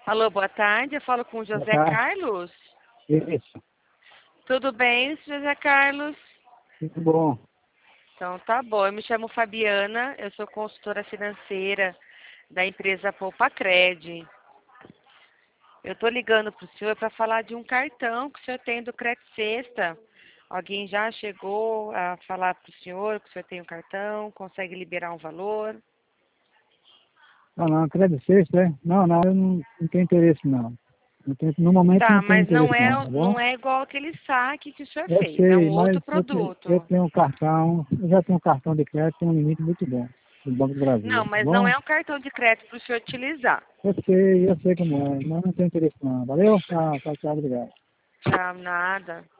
Alô, boa tarde. Eu falo com o Boa José tarde. Carlos. Isso, Tudo bem, José Carlos? muito bom. Então tá bom. Eu me chamo Fabiana, eu sou consultora financeira da empresa Poupa Cred. Eu estou ligando para o senhor para falar de um cartão que o senhor tem do Cred Sexta. Alguém já chegou a falar para o senhor que o senhor tem um cartão, consegue liberar um valor? Não, crédito sexto, é? Não, eu não tenho interesse, não. No momento Tá, não tenho mas não interesse, é, não, tá bom? não é igual aquele saque que o senhor Eu fez, é um sei, outro mas eu produto. tenho um cartão, eu já tenho um cartão de crédito, tem um limite muito bom do Banco do Não, Brasil, tá mas não bom? é um cartão de crédito para o senhor utilizar. Eu sei como é, mas não tenho interesse, não. Valeu? Tchau, obrigado. Tchau, nada.